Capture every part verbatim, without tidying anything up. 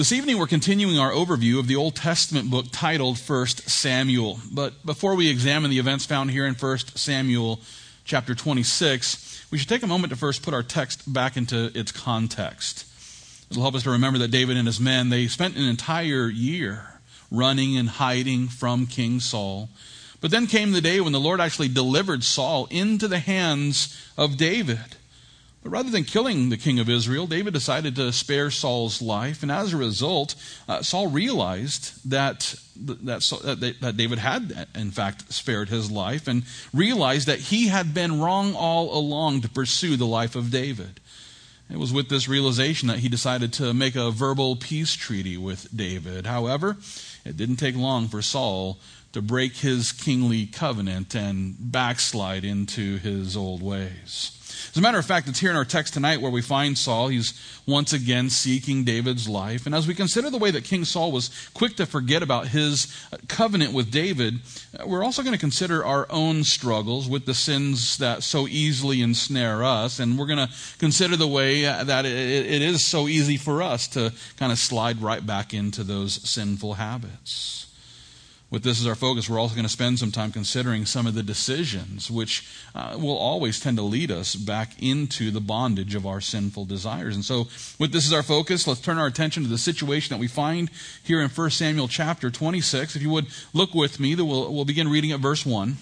This evening we're continuing our overview of the Old Testament book titled First Samuel. But before we examine the events found here in First Samuel chapter twenty-six, we should take a moment to first put our text back into its context. It'll help us to remember that David and his men, they spent an entire year running and hiding from King Saul. But then came the day when the Lord actually delivered Saul into the hands of David. But rather than killing the king of Israel, David decided to spare Saul's life. And as a result, uh, Saul realized that, that, that David had, in fact, spared his life, and realized that he had been wrong all along to pursue the life of David. It was with this realization that he decided to make a verbal peace treaty with David. However, it didn't take long for Saul to break his kingly covenant and backslide into his old ways. As a matter of fact, it's here in our text tonight where we find Saul. He's once again seeking David's life. And as we consider the way that King Saul was quick to forget about his covenant with David, we're also going to consider our own struggles with the sins that so easily ensnare us. And we're going to consider the way that it is so easy for us to kind of slide right back into those sinful habits. With this as our focus, we're also going to spend some time considering some of the decisions which uh, will always tend to lead us back into the bondage of our sinful desires. And so with this as our focus, let's turn our attention to the situation that we find here in First Samuel chapter twenty-six. If you would look with me, we'll, we'll begin reading at verse one.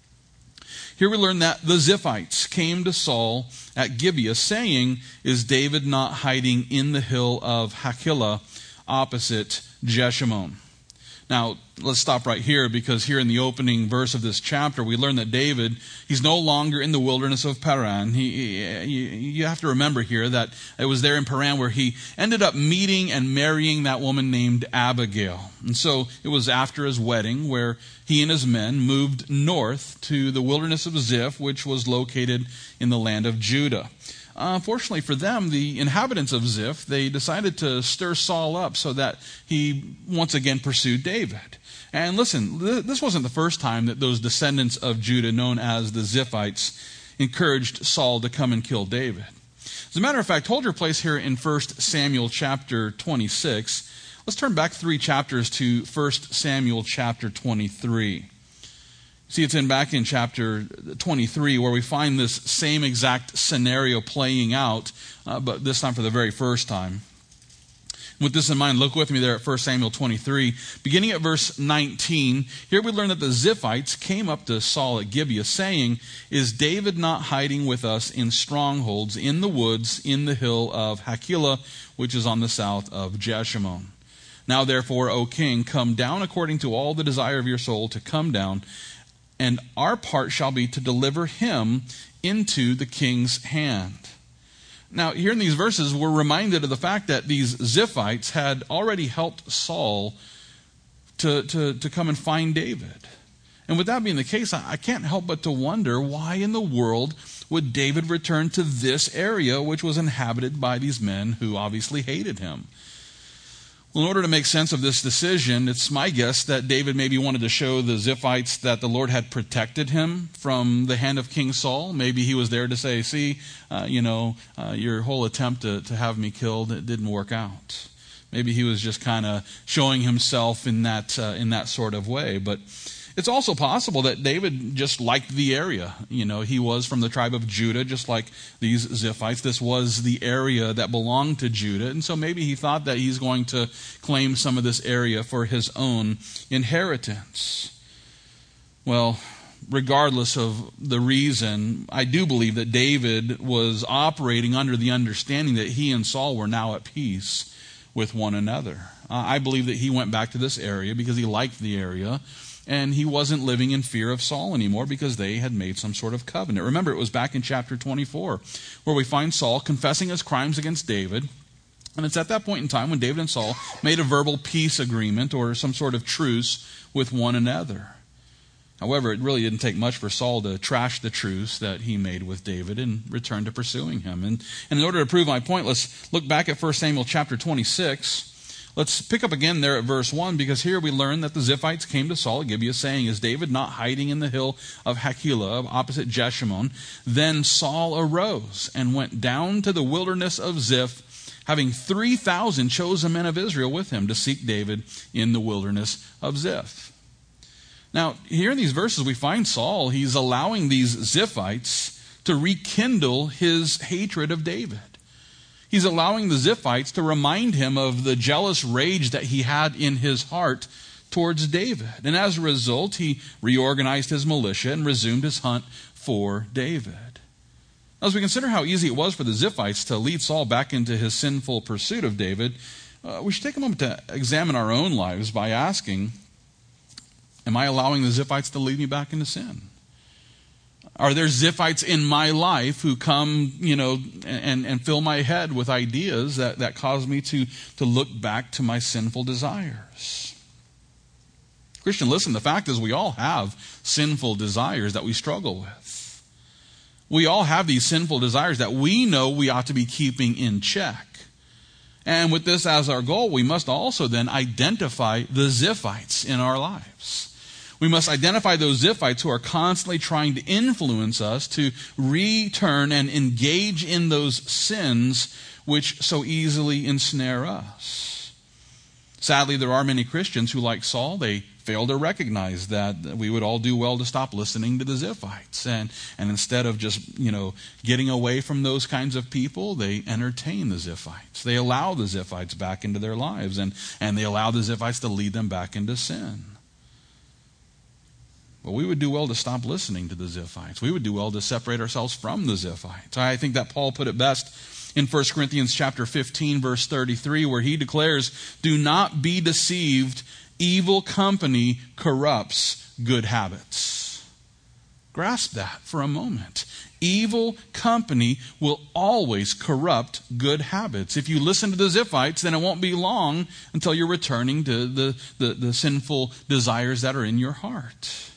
Here we learn that the Ziphites came to Saul at Gibeah, saying, "Is David not hiding in the hill of Hachilah opposite Jeshimon?" Now, let's stop right here, because here in the opening verse of this chapter, we learn that David, he's no longer in the wilderness of Paran. He, he, you have to remember here that it was there in Paran where he ended up meeting and marrying that woman named Abigail. And so it was after his wedding where he and his men moved north to the wilderness of Ziph, which was located in the land of Judah. Uh, unfortunately for them, the inhabitants of Ziph, they decided to stir Saul up so that he once again pursued David. And listen, th- this wasn't the first time that those descendants of Judah, known as the Ziphites, encouraged Saul to come and kill David. As a matter of fact, hold your place here in First Samuel chapter twenty-six. Let's turn back three chapters to First Samuel chapter twenty-three. See, it's in back in chapter twenty-three where we find this same exact scenario playing out, uh, but this time for the very first time. With this in mind, look with me there at First Samuel twenty-three. Beginning at verse nineteen, here we learn that the Ziphites came up to Saul at Gibeah, saying, "Is David not hiding with us in strongholds in the woods in the hill of Hachilah, which is on the south of Jeshimon? Now therefore, O king, come down according to all the desire of your soul to come down, and our part shall be to deliver him into the king's hand." Now, here in these verses, we're reminded of the fact that these Ziphites had already helped Saul to, to, to come and find David. And with that being the case, I can't help but to wonder, why in the world would David return to this area, which was inhabited by these men who obviously hated him? Well, in order to make sense of this decision, it's my guess that David maybe wanted to show the Ziphites that the Lord had protected him from the hand of King Saul. Maybe he was there to say, see, uh, you know, uh, your whole attempt to, to have me killed, it didn't work out. Maybe he was just kind of showing himself in that uh, in that sort of way. But it's also possible that David just liked the area. You know, he was from the tribe of Judah, just like these Ziphites. This was the area that belonged to Judah. And so maybe he thought that he's going to claim some of this area for his own inheritance. Well, regardless of the reason, I do believe that David was operating under the understanding that he and Saul were now at peace with one another. Uh, I believe that he went back to this area because he liked the area. And he wasn't living in fear of Saul anymore because they had made some sort of covenant. Remember, it was back in chapter twenty-four where we find Saul confessing his crimes against David. And it's at that point in time when David and Saul made a verbal peace agreement or some sort of truce with one another. However, it really didn't take much for Saul to trash the truce that he made with David and return to pursuing him. And, and in order to prove my point, let's look back at First Samuel chapter twenty-six. Let's pick up again there at verse one, because here we learn that the Ziphites came to Saul at Gibeah, saying, "Is David not hiding in the hill of Hachilah, opposite Jeshimon?" Then Saul arose and went down to the wilderness of Ziph having three thousand chosen men of Israel with him to seek David in the wilderness of Ziph. Now, here in these verses we find Saul, he's allowing these Ziphites to rekindle his hatred of David. He's allowing the Ziphites to remind him of the jealous rage that he had in his heart towards David. And as a result, he reorganized his militia and resumed his hunt for David. As we consider how easy it was for the Ziphites to lead Saul back into his sinful pursuit of David, uh, we should take a moment to examine our own lives by asking, am I allowing the Ziphites to lead me back into sin? Are there Ziphites in my life who come, you know, and, and fill my head with ideas that, that cause me to, to look back to my sinful desires? Christian, listen, the fact is we all have sinful desires that we struggle with. We all have these sinful desires that we know we ought to be keeping in check. And with this as our goal, we must also then identify the Ziphites in our lives. We must identify those Ziphites who are constantly trying to influence us to return and engage in those sins which so easily ensnare us. Sadly, there are many Christians who, like Saul, they fail to recognize that we would all do well to stop listening to the Ziphites. And, and instead of just, you know, getting away from those kinds of people, they entertain the Ziphites. They allow the Ziphites back into their lives, and, and they allow the Ziphites to lead them back into sin. But we would do well to stop listening to the Ziphites. We would do well to separate ourselves from the Ziphites. I think that Paul put it best in First Corinthians chapter fifteen, verse thirty-three, where he declares, "Do not be deceived. Evil company corrupts good habits." Grasp that for a moment. Evil company will always corrupt good habits. If you listen to the Ziphites, then it won't be long until you're returning to the, the, the sinful desires that are in your heart.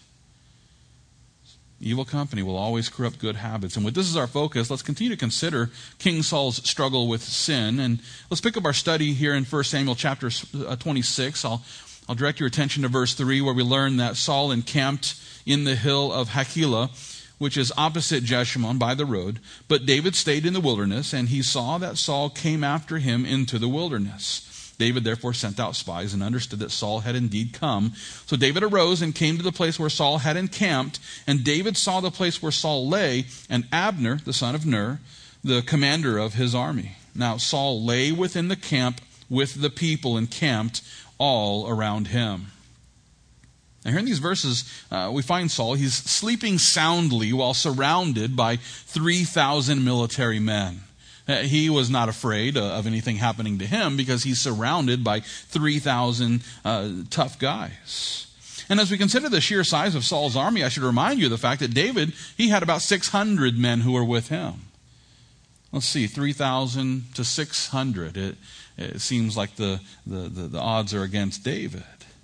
Evil company will always corrupt good habits. And with this as our focus, let's continue to consider King Saul's struggle with sin. And let's pick up our study here in First Samuel chapter twenty-six. I'll, I'll direct your attention to verse three, where we learn that Saul encamped in the hill of Hachilah, which is opposite Jeshimon by the road. But David stayed in the wilderness, and he saw that Saul came after him into the wilderness. David therefore sent out spies and understood that Saul had indeed come. So David arose and came to the place where Saul had encamped. And David saw the place where Saul lay, and Abner, the son of Ner, the commander of his army. Now Saul lay within the camp with the people encamped all around him. Now here in these verses, uh, we find Saul. He's sleeping soundly while surrounded by three thousand military men. He was not afraid of anything happening to him because he's surrounded by three thousand uh, tough guys. And as we consider the sheer size of Saul's army, I should remind you of the fact that David, he had about six hundred men who were with him. Let's see, three thousand to six hundred. It, it seems like the, the, the, the odds are against David.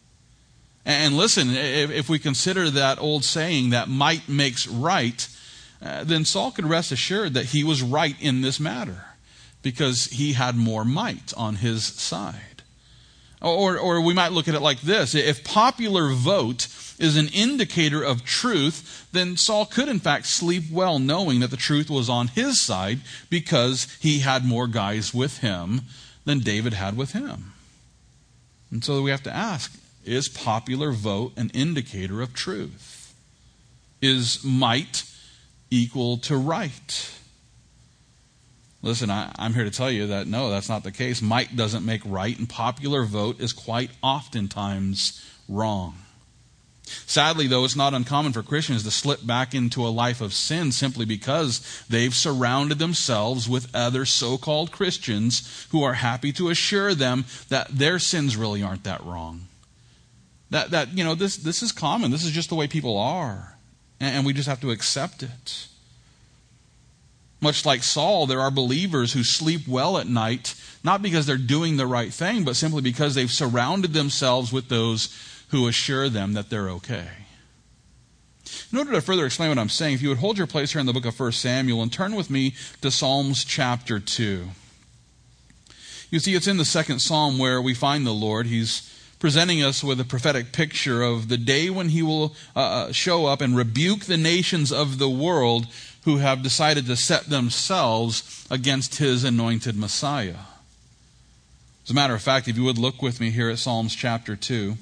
And listen, if, if we consider that old saying that might makes right, Uh, then Saul could rest assured that he was right in this matter because he had more might on his side. Or, or we might look at it like this. If popular vote is an indicator of truth, then Saul could in fact sleep well knowing that the truth was on his side because he had more guys with him than David had with him. And so we have to ask, is popular vote an indicator of truth? Is might equal to right? Listen, I, I'm here to tell you that no, that's not the case. Might doesn't make right, and popular vote is quite oftentimes wrong. Sadly, though, it's not uncommon for Christians to slip back into a life of sin simply because they've surrounded themselves with other so-called Christians who are happy to assure them that their sins really aren't that wrong. That, that you know, this, this is common. This is just the way people are. And we just have to accept it. Much like Saul, there are believers who sleep well at night, not because they're doing the right thing, but simply because they've surrounded themselves with those who assure them that they're okay. In order to further explain what I'm saying, if you would hold your place here in the book of First Samuel and turn with me to Psalms chapter two. You see, it's in the second psalm where we find the Lord. He's presenting us with a prophetic picture of the day when he will uh, show up and rebuke the nations of the world who have decided to set themselves against his anointed Messiah. As a matter of fact, if you would look with me here at Psalms chapter two,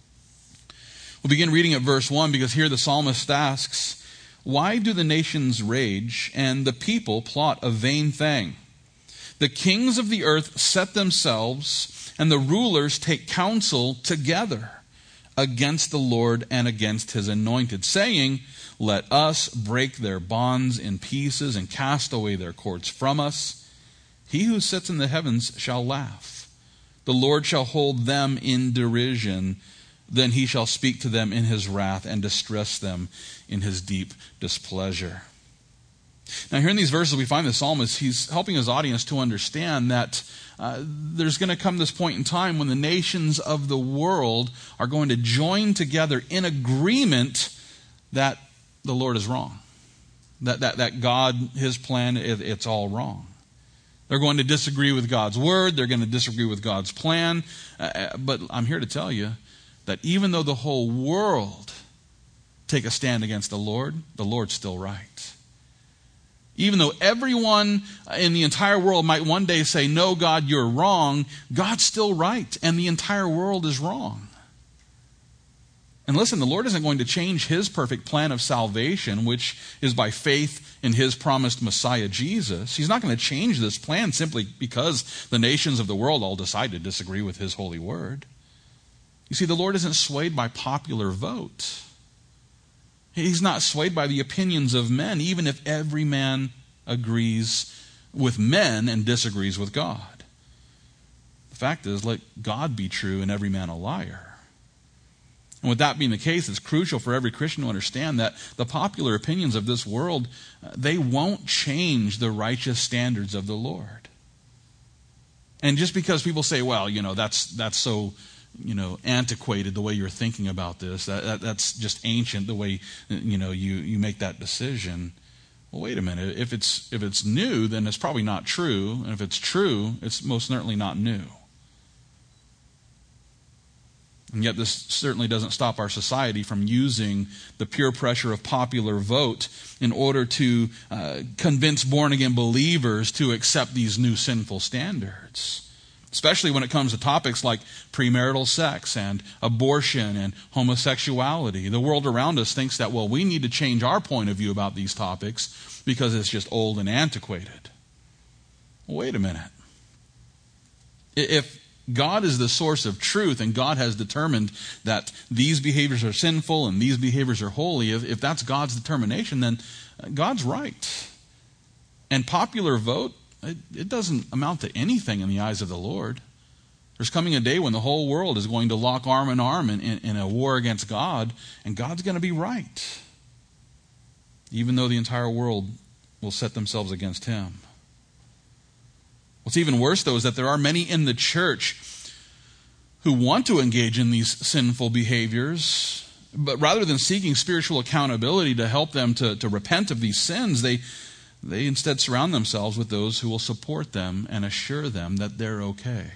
we'll begin reading at verse one, because here the psalmist asks, "Why do the nations rage and the people plot a vain thing? The kings of the earth set themselves, and the rulers take counsel together against the Lord and against his anointed, saying, let us break their bonds in pieces and cast away their cords from us. He who sits in the heavens shall laugh. The Lord shall hold them in derision. Then he shall speak to them in his wrath and distress them in his deep displeasure." Now here in these verses we find the psalmist, he's helping his audience to understand that uh, there's going to come this point in time when the nations of the world are going to join together in agreement that the Lord is wrong. That, that, that God, his plan, it, it's all wrong. They're going to disagree with God's word. They're going to disagree with God's plan. Uh, but I'm here to tell you that even though the whole world take a stand against the Lord, the Lord's still right. Even though everyone in the entire world might one day say, no, God, you're wrong, God's still right, and the entire world is wrong. And listen, the Lord isn't going to change his perfect plan of salvation, which is by faith in his promised Messiah, Jesus. He's not going to change this plan simply because the nations of the world all decide to disagree with his holy word. You see, the Lord isn't swayed by popular vote. He's not swayed by the opinions of men, even if every man agrees with men and disagrees with God. The fact is, let God be true and every man a liar. And with that being the case, it's crucial for every Christian to understand that the popular opinions of this world, they won't change the righteous standards of the Lord. And just because people say, well, you know, that's that's so, you know, antiquated the way you're thinking about this, that, that that's just ancient the way, you know, you, you make that decision. Well, wait a minute. If it's if it's new, then it's probably not true. And if it's true, it's most certainly not new. And yet this certainly doesn't stop our society from using the peer pressure of popular vote in order to uh, convince born-again believers to accept these new sinful standards. Especially when it comes to topics like premarital sex and abortion and homosexuality. The world around us thinks that, well, we need to change our point of view about these topics because it's just old and antiquated. Well, wait a minute. If God is the source of truth, and God has determined that these behaviors are sinful and these behaviors are holy, if, if that's God's determination, then God's right. And popular vote, it, it doesn't amount to anything in the eyes of the Lord. There's coming a day when the whole world is going to lock arm in arm in, in, in a war against God, and God's going to be right, even though the entire world will set themselves against him. What's even worse, though, is that there are many in the church who want to engage in these sinful behaviors, but rather than seeking spiritual accountability to help them to, to repent of these sins, they, they instead surround themselves with those who will support them and assure them that they're okay.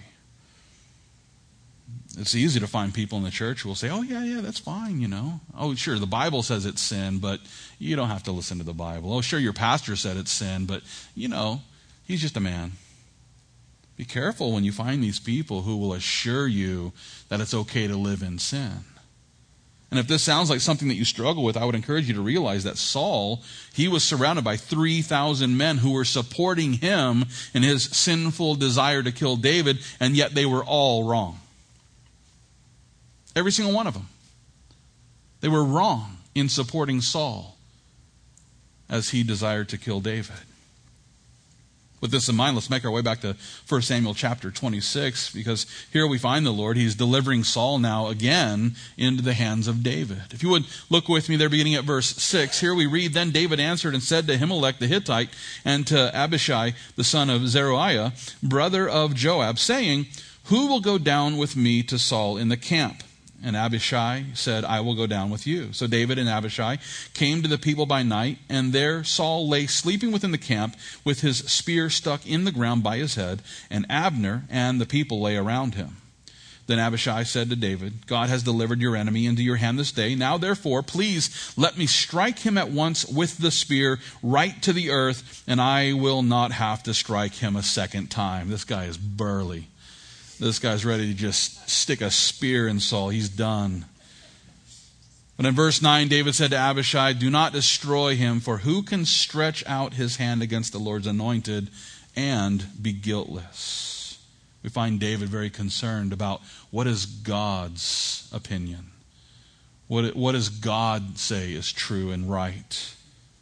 It's easy to find people in the church who will say, oh, yeah, yeah, that's fine, you know. Oh, sure, the Bible says it's sin, but you don't have to listen to the Bible. Oh, sure, your pastor said it's sin, but, you know, he's just a man. Be careful when you find these people who will assure you that it's okay to live in sin. And if this sounds like something that you struggle with, I would encourage you to realize that Saul, he was surrounded by three thousand men who were supporting him in his sinful desire to kill David, and yet they were all wrong. Every single one of them. They were wrong in supporting Saul as he desired to kill David. With this in mind, let's make our way back to First Samuel chapter twenty-six, because here we find the Lord. He's delivering Saul now again into the hands of David. If you would look with me there beginning at verse six, here we read, Then David answered and said to Ahimelech the Hittite and to Abishai the son of Zeruiah, brother of Joab, saying, Who will go down with me to Saul in the camp? And Abishai said, I will go down with you. So David and Abishai came to the people by night, and there Saul lay sleeping within the camp with his spear stuck in the ground by his head, and Abner and the people lay around him. Then Abishai said to David, God has delivered your enemy into your hand this day. Now therefore, please let me strike him at once with the spear right to the earth, and I will not have to strike him a second time. This guy is burly. This guy's ready to just stick a spear in Saul. He's done. But in verse nine, David said to Abishai, do not destroy him, for who can stretch out his hand against the Lord's anointed and be guiltless? We find David very concerned about what is God's opinion. What, what does God say is true and right?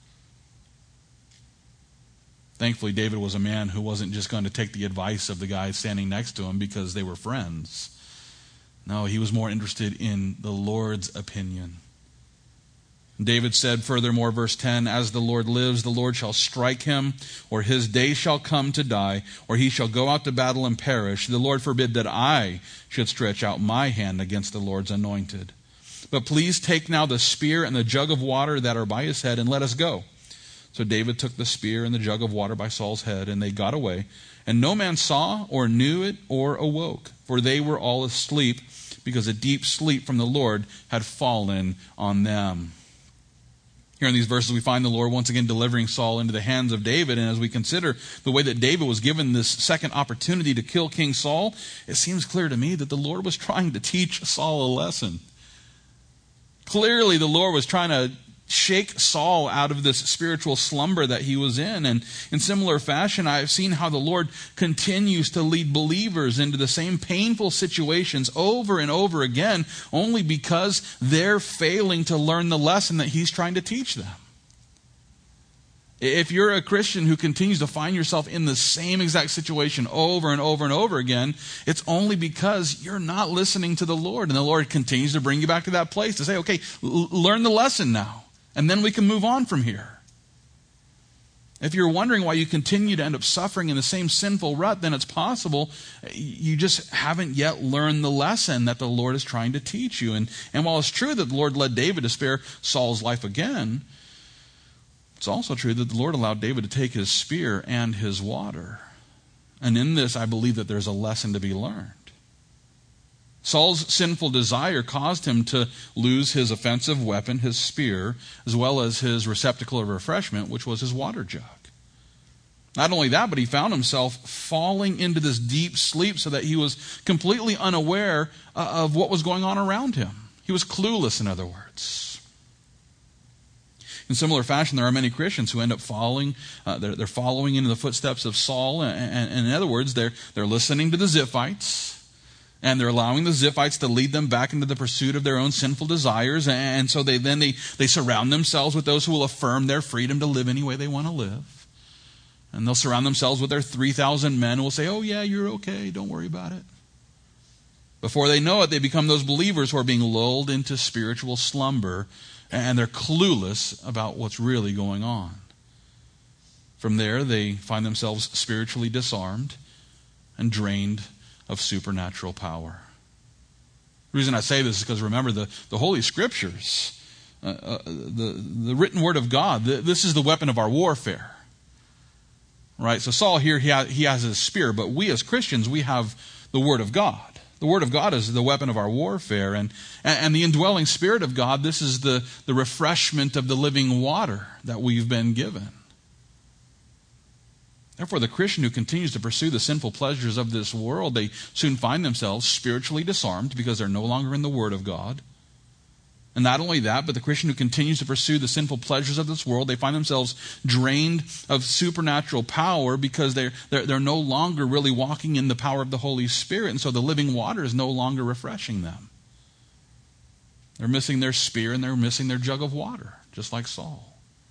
Thankfully, David was a man who wasn't just going to take the advice of the guy standing next to him because they were friends. No, he was more interested in the Lord's opinion. David said furthermore, verse ten, as the Lord lives, the Lord shall strike him, or his day shall come to die, or he shall go out to battle and perish. The Lord forbid that I should stretch out my hand against the Lord's anointed. But please take now the spear and the jug of water that are by his head, and let us go. So David took the spear and the jug of water by Saul's head, and they got away. And no man saw or knew it or awoke, for they were all asleep, because a deep sleep from the Lord had fallen on them. Here in these verses, we find the Lord once again delivering Saul into the hands of David. And as we consider the way that David was given this second opportunity to kill King Saul, it seems clear to me that the Lord was trying to teach Saul a lesson. Clearly, the Lord was trying to shake Saul out of this spiritual slumber that he was in. And in similar fashion, I've seen how the Lord continues to lead believers into the same painful situations over and over again, only because they're failing to learn the lesson that he's trying to teach them. If you're a Christian who continues to find yourself in the same exact situation over and over and over again, it's only because you're not listening to the Lord. And the Lord continues to bring you back to that place to say, okay, l- learn the lesson now. And then we can move on from here. If you're wondering why you continue to end up suffering in the same sinful rut, then it's possible you just haven't yet learned the lesson that the Lord is trying to teach you. And, and while it's true that the Lord led David to spare Saul's life again, it's also true that the Lord allowed David to take his spear and his water. And in this, I believe that there's a lesson to be learned. Saul's sinful desire caused him to lose his offensive weapon, his spear, as well as his receptacle of refreshment, which was his water jug. Not only that, but he found himself falling into this deep sleep so that he was completely unaware of what was going on around him. He was clueless, in other words. In similar fashion, there are many Christians who end up following, uh, they're, they're following into the footsteps of Saul, and, and, and in other words, they're, they're listening to the Ziphites, and they're allowing the Ziphites to lead them back into the pursuit of their own sinful desires. And so they then they, they surround themselves with those who will affirm their freedom to live any way they want to live. And they'll surround themselves with their three thousand men who will say, oh yeah, you're okay, don't worry about it. Before they know it, they become those believers who are being lulled into spiritual slumber, and they're clueless about what's really going on. From there, they find themselves spiritually disarmed and drained of supernatural power. The reason I say this is because remember the, the Holy Scriptures, uh, uh, the, the written Word of God, the, this is the weapon of our warfare. Right? So Saul here, he, ha, he has his spear, but we as Christians, we have the Word of God. The Word of God is the weapon of our warfare. And, and the indwelling Spirit of God, this is the, the refreshment of the living water that we've been given. Therefore, the Christian who continues to pursue the sinful pleasures of this world, they soon find themselves spiritually disarmed because they're no longer in the Word of God. And not only that, but the Christian who continues to pursue the sinful pleasures of this world, they find themselves drained of supernatural power because they're, they're, they're no longer really walking in the power of the Holy Spirit. And so the living water is no longer refreshing them. They're missing their spear and they're missing their jug of water, just like Saul.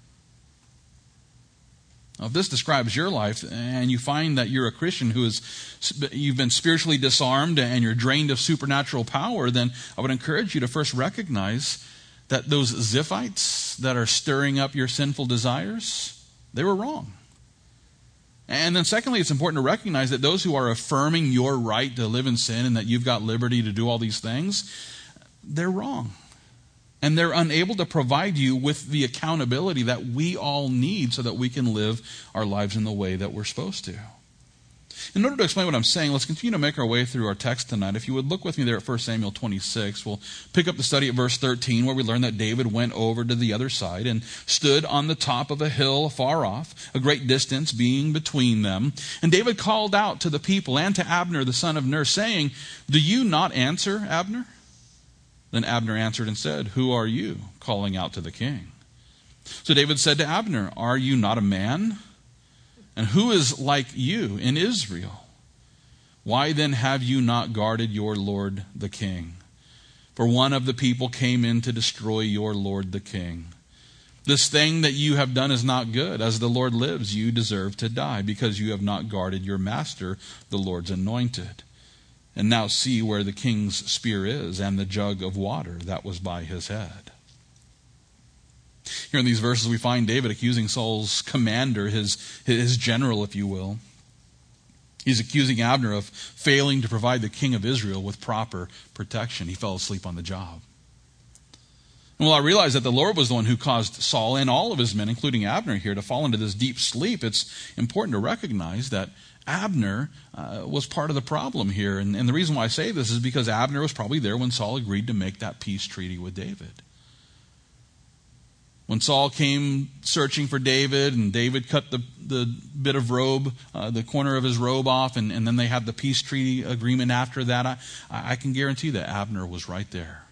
Now, if this describes your life and you find that you're a Christian who is, you've been spiritually disarmed and you're drained of supernatural power, then I would encourage you to first recognize that those Ziphites that are stirring up your sinful desires, they were wrong. And then secondly, it's important to recognize that those who are affirming your right to live in sin and that you've got liberty to do all these things, they're wrong. And they're unable to provide you with the accountability that we all need so that we can live our lives in the way that we're supposed to. In order to explain what I'm saying, let's continue to make our way through our text tonight. If you would look with me there at First Samuel twenty-six, we'll pick up the study at verse thirteen, where we learn that David went over to the other side and stood on the top of a hill far off, a great distance being between them. And David called out to the people and to Abner, the son of Ner, saying, "Do you not answer, Abner?" Then Abner answered and said, "Who are you?" calling out to the king. So David said to Abner, "Are you not a man? And who is like you in Israel? Why then have you not guarded your lord the king? For one of the people came in to destroy your lord the king. This thing that you have done is not good. As the Lord lives, you deserve to die, because you have not guarded your master, the Lord's anointed. And now see where the king's spear is, and the jug of water that was by his head." Here in these verses we find David accusing Saul's commander, his, his general, if you will. He's accusing Abner of failing to provide the king of Israel with proper protection. He fell asleep on the job. And while I realize that the Lord was the one who caused Saul and all of his men, including Abner here, to fall into this deep sleep, it's important to recognize that Abner uh, was part of the problem here. And, and the reason why I say this is because Abner was probably there when Saul agreed to make that peace treaty with David. When Saul came searching for David, and David cut the, the bit of robe, uh, the corner of his robe off, and, and then they had the peace treaty agreement after that, I, I can guarantee that Abner was right there.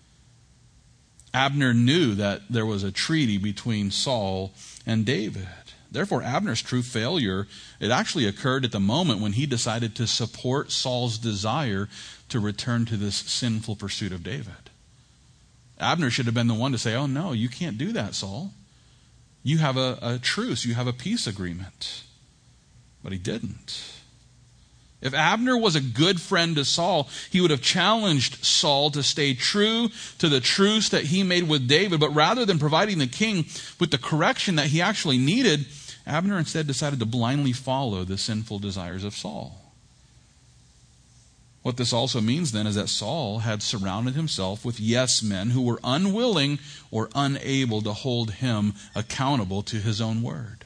Abner knew that there was a treaty between Saul and David. Therefore, Abner's true failure, it actually occurred at the moment when he decided to support Saul's desire to return to this sinful pursuit of David. Abner should have been the one to say, "Oh no, you can't do that, Saul. You have a, a truce, you have a peace agreement." But he didn't. If Abner was a good friend to Saul, he would have challenged Saul to stay true to the truce that he made with David. But rather than providing the king with the correction that he actually needed, Abner instead decided to blindly follow the sinful desires of Saul. What this also means then is that Saul had surrounded himself with yes men who were unwilling or unable to hold him accountable to his own word.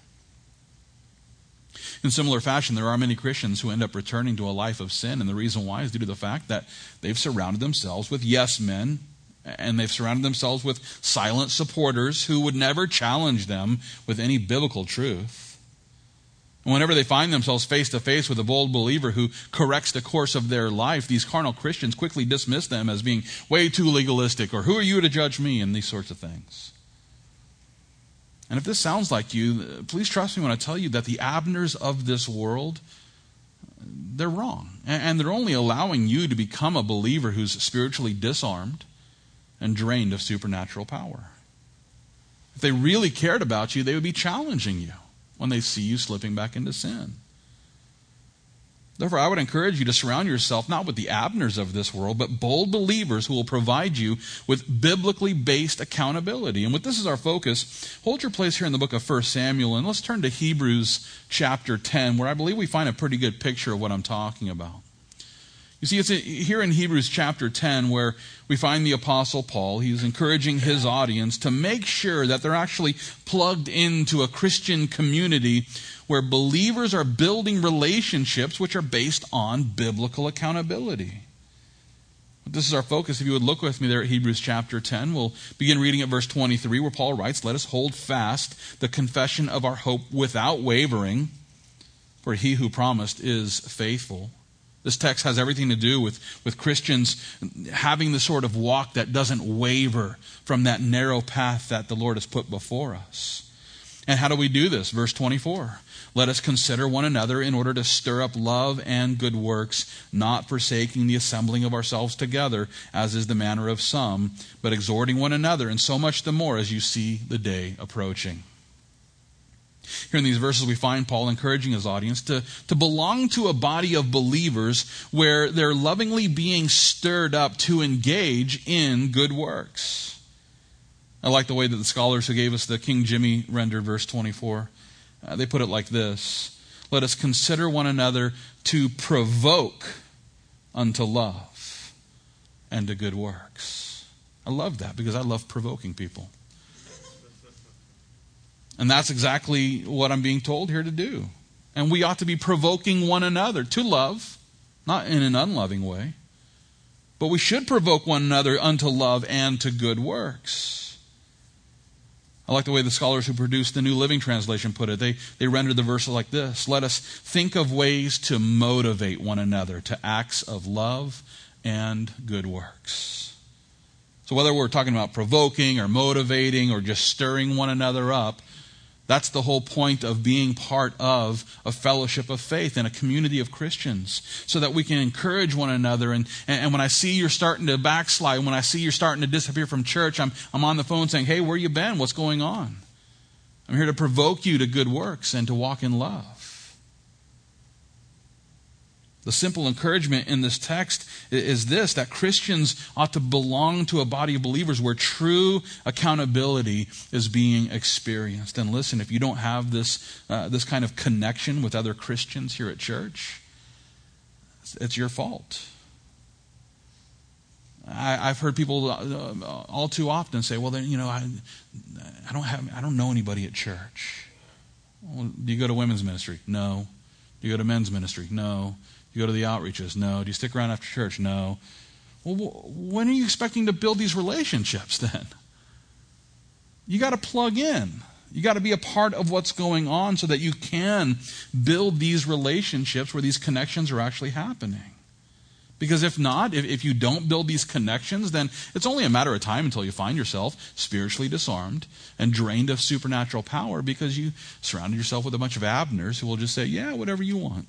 In similar fashion, there are many Christians who end up returning to a life of sin, and the reason why is due to the fact that they've surrounded themselves with yes men, and they've surrounded themselves with silent supporters who would never challenge them with any biblical truth. And whenever they find themselves face to face with a bold believer who corrects the course of their life, these carnal Christians quickly dismiss them as being way too legalistic, or "Who are you to judge me?" and these sorts of things. And if this sounds like you, please trust me when I tell you that the Abners of this world, they're wrong. And they're only allowing you to become a believer who's spiritually disarmed and drained of supernatural power. If they really cared about you, they would be challenging you when they see you slipping back into sin. Therefore, I would encourage you to surround yourself not with the Abners of this world, but bold believers who will provide you with biblically based accountability. And with this as our focus, hold your place here in the book of First Samuel, and let's turn to Hebrews chapter ten, where I believe we find a pretty good picture of what I'm talking about. You see, it's here in Hebrews chapter ten where we find the Apostle Paul. He's encouraging his audience to make sure that they're actually plugged into a Christian community where believers are building relationships which are based on biblical accountability. This is our focus. If you would look with me there at Hebrews chapter ten, we'll begin reading at verse twenty-three, where Paul writes, "Let us hold fast the confession of our hope without wavering, for he who promised is faithful." This text has everything to do with, with Christians having the sort of walk that doesn't waver from that narrow path that the Lord has put before us. And how do we do this? Verse twenty-four, "Let us consider one another in order to stir up love and good works, not forsaking the assembling of ourselves together, as is the manner of some, but exhorting one another, and so much the more as you see the day approaching." Here in these verses we find Paul encouraging his audience to, to belong to a body of believers where they're lovingly being stirred up to engage in good works. I like the way that the scholars who gave us the King Jimmy rendered verse twenty-four. Uh, they put it like this: "Let us consider one another to provoke unto love and to good works." I love that because I love provoking people. And that's exactly what I'm being told here to do. And we ought to be provoking one another to love, not in an unloving way. But we should provoke one another unto love and to good works. I like the way the scholars who produced the New Living Translation put it. They, they rendered the verse like this. Let us think of ways to motivate one another to acts of love and good works. So whether we're talking about provoking or motivating or just stirring one another up, that's the whole point of being part of a fellowship of faith and a community of Christians, so that we can encourage one another. And, and, and when I see you're starting to backslide, when I see you're starting to disappear from church, I'm, I'm on the phone saying, hey, where you been? What's going on? I'm here to provoke you to good works and to walk in love. The simple encouragement in this text is this, that Christians ought to belong to a body of believers where true accountability is being experienced. And listen, if you don't have this, uh, this kind of connection with other Christians here at church, it's your fault. I, I've heard people uh, all too often say, well, then, you know, I, I don't have, I don't know anybody at church. Well, do you go to women's ministry? No. Do you go to men's ministry? No. Do you go to the outreaches? No. Do you stick around after church? No. Well, when are you expecting to build these relationships then? You got to plug in. You got to be a part of what's going on so that you can build these relationships where these connections are actually happening. Because if not, if, if you don't build these connections, then it's only a matter of time until you find yourself spiritually disarmed and drained of supernatural power because you surrounded yourself with a bunch of Abners who will just say, yeah, whatever you want.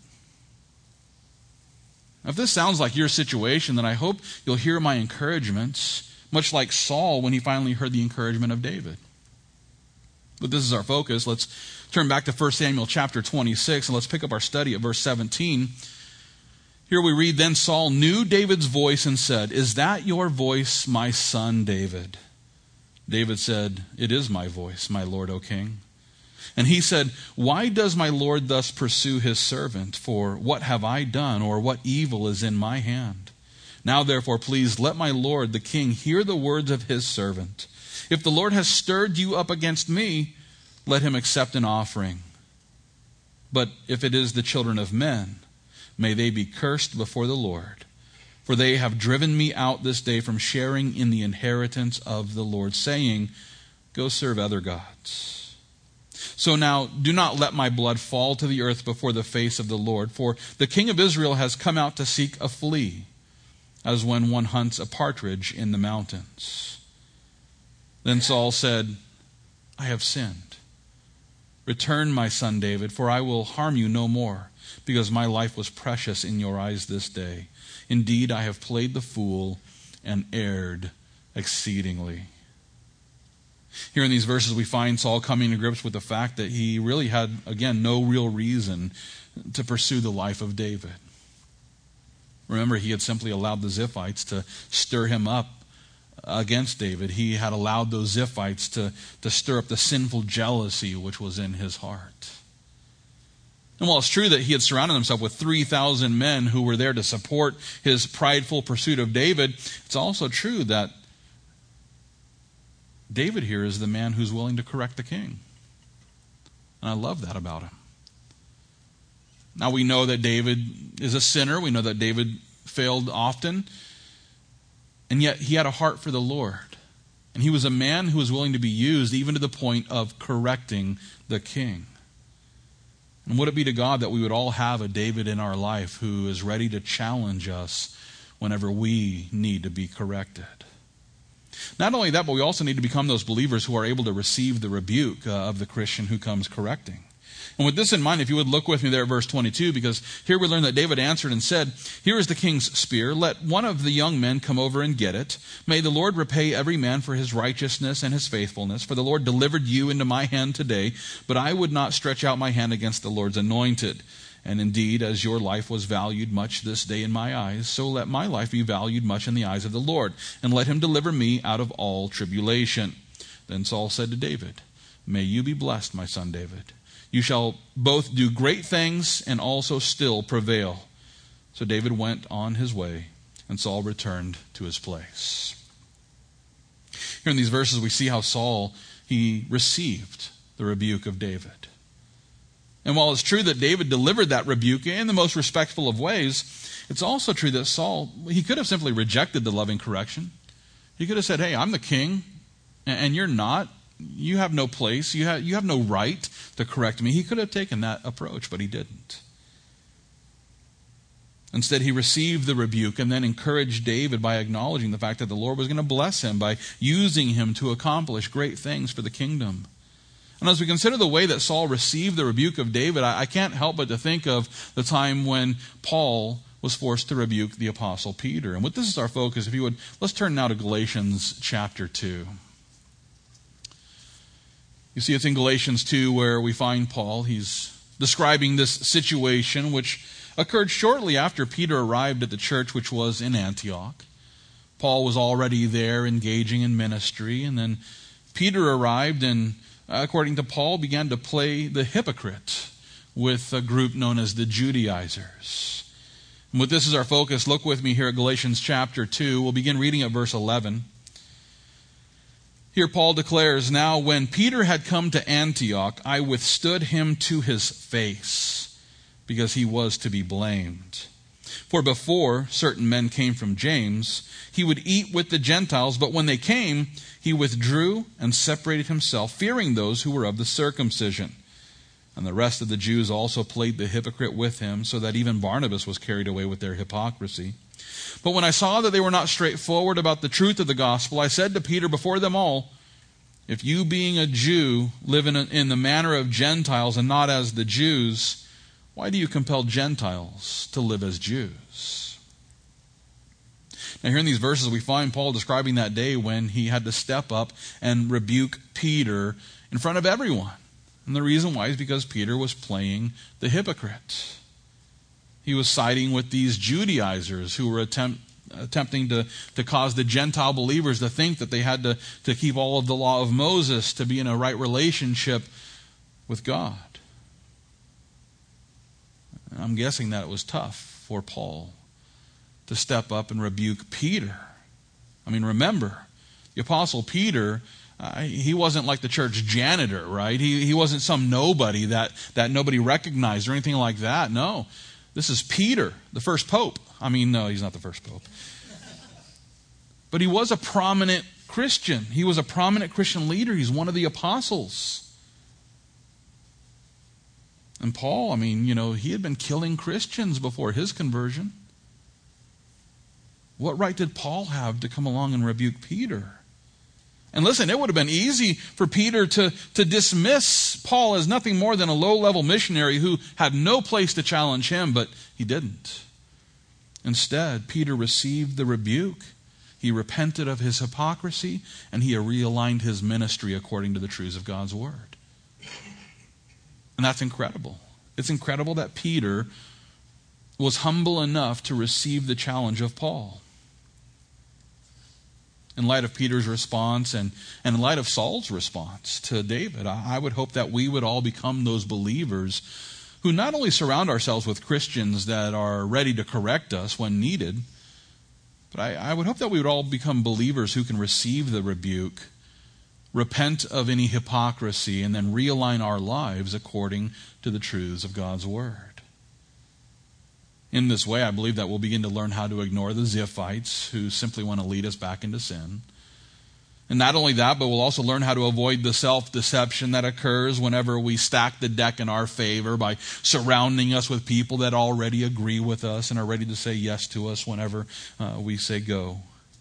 Now, if this sounds like your situation, then I hope you'll hear my encouragements, much like Saul when he finally heard the encouragement of David. But this is our focus. Let's turn back to First Samuel chapter twenty-six, and let's pick up our study at verse seventeen. Here we read, Then Saul knew David's voice and said, Is that your voice, my son David? David said, It is my voice, my lord, O king. And he said, Why does my Lord thus pursue his servant? For what have I done, or what evil is in my hand? Now therefore, please let my Lord the king hear the words of his servant. If the Lord has stirred you up against me, let him accept an offering. But if it is the children of men, may they be cursed before the Lord. For they have driven me out this day from sharing in the inheritance of the Lord, saying, Go serve other gods. So now, do not let my blood fall to the earth before the face of the Lord, for the king of Israel has come out to seek a flea, as when one hunts a partridge in the mountains. Then Saul said, I have sinned. Return, my son David, for I will harm you no more, because my life was precious in your eyes this day. Indeed, I have played the fool and erred exceedingly. Here in these verses, we find Saul coming to grips with the fact that he really had, again, no real reason to pursue the life of David. Remember, he had simply allowed the Ziphites to stir him up against David. He had allowed those Ziphites to, to stir up the sinful jealousy which was in his heart. And while it's true that he had surrounded himself with three thousand men who were there to support his prideful pursuit of David, it's also true that David here is the man who's willing to correct the king. And I love that about him. Now we know that David is a sinner. We know that David failed often. And yet he had a heart for the Lord. And he was a man who was willing to be used even to the point of correcting the king. And would it be to God that we would all have a David in our life who is ready to challenge us whenever we need to be corrected. Not only that, but we also need to become those believers who are able to receive the rebuke uh, of the Christian who comes correcting. And with this in mind, if you would look with me there at verse twenty-two, because here we learn that David answered and said, Here is the king's spear. Let one of the young men come over and get it. May the Lord repay every man for his righteousness and his faithfulness. For the Lord delivered you into my hand today, but I would not stretch out my hand against the Lord's anointed. And indeed, as your life was valued much this day in my eyes, so let my life be valued much in the eyes of the Lord, and let him deliver me out of all tribulation. Then Saul said to David, May you be blessed, my son David. You shall both do great things and also still prevail. So David went on his way, and Saul returned to his place. Here in these verses, we see how Saul, he received the rebuke of David. And while it's true that David delivered that rebuke in the most respectful of ways, it's also true that Saul, he could have simply rejected the loving correction. He could have said, hey, I'm the king, and you're not. You have no place. You have, you have no right to correct me. He could have taken that approach, but he didn't. Instead, he received the rebuke and then encouraged David by acknowledging the fact that the Lord was going to bless him by using him to accomplish great things for the kingdom. And as we consider the way that Saul received the rebuke of David, I, I can't help but to think of the time when Paul was forced to rebuke the Apostle Peter. And with this as our focus, if you would, let's turn now to Galatians chapter two. You see, it's in Galatians two where we find Paul. He's describing this situation which occurred shortly after Peter arrived at the church, which was in Antioch. Paul was already there engaging in ministry, and then Peter arrived and, according to Paul, began to play the hypocrite with a group known as the Judaizers. And with this as our focus, look with me here at Galatians chapter two. We'll begin reading at verse eleven. Here Paul declares, "Now when Peter had come to Antioch, I withstood him to his face, because he was to be blamed. For before certain men came from James, he would eat with the Gentiles, but when they came, he withdrew and separated himself, fearing those who were of the circumcision. And the rest of the Jews also played the hypocrite with him, so that even Barnabas was carried away with their hypocrisy. But when I saw that they were not straightforward about the truth of the gospel, I said to Peter before them all, 'If you, being a Jew, live in, a, in the manner of Gentiles and not as the Jews, why do you compel Gentiles to live as Jews?'" Now here in these verses we find Paul describing that day when he had to step up and rebuke Peter in front of everyone. And the reason why is because Peter was playing the hypocrite. He was siding with these Judaizers who were attempt, attempting to, to cause the Gentile believers to think that they had to, to keep all of the law of Moses to be in a right relationship with God. And I'm guessing that it was tough for Paul to step up and rebuke Peter. I mean, remember, the Apostle Peter, uh, he wasn't like the church janitor, right? He, he wasn't some nobody that, that nobody recognized or anything like that. No. This is Peter, the first pope. I mean, no, he's not the first pope. But he was a prominent Christian. He was a prominent Christian leader. He's one of the apostles. And Paul, I mean, you know, he had been killing Christians before his conversion. What right did Paul have to come along and rebuke Peter? And listen, it would have been easy for Peter to, to dismiss Paul as nothing more than a low-level missionary who had no place to challenge him, but he didn't. Instead, Peter received the rebuke. He repented of his hypocrisy, and he realigned his ministry according to the truths of God's Word. And that's incredible. It's incredible that Peter was humble enough to receive the challenge of Paul. In light of Peter's response and, and in light of Saul's response to David, I, I would hope that we would all become those believers who not only surround ourselves with Christians that are ready to correct us when needed, but I, I would hope that we would all become believers who can receive the rebuke, repent of any hypocrisy, and then realign our lives according to the truths of God's Word. In this way, I believe that we'll begin to learn how to ignore the Ziphites who simply want to lead us back into sin. And not only that, but we'll also learn how to avoid the self-deception that occurs whenever we stack the deck in our favor by surrounding us with people that already agree with us and are ready to say yes to us whenever uh, we say go.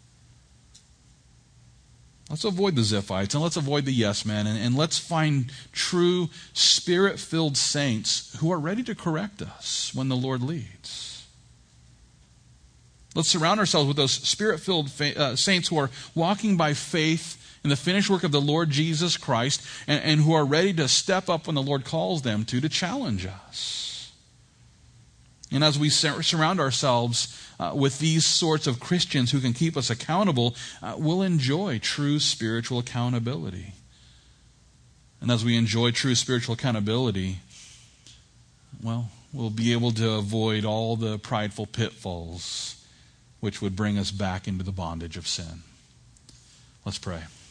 Let's avoid the Ziphites and let's avoid the yes men, and, and let's find true Spirit-filled saints who are ready to correct us when the Lord leads. Let's surround ourselves with those Spirit-filled fa- uh, saints who are walking by faith in the finished work of the Lord Jesus Christ and, and who are ready to step up when the Lord calls them to, to challenge us. And as we surround ourselves uh, with these sorts of Christians who can keep us accountable, uh, we'll enjoy true spiritual accountability. And as we enjoy true spiritual accountability, well, we'll be able to avoid all the prideful pitfalls which would bring us back into the bondage of sin. Let's pray.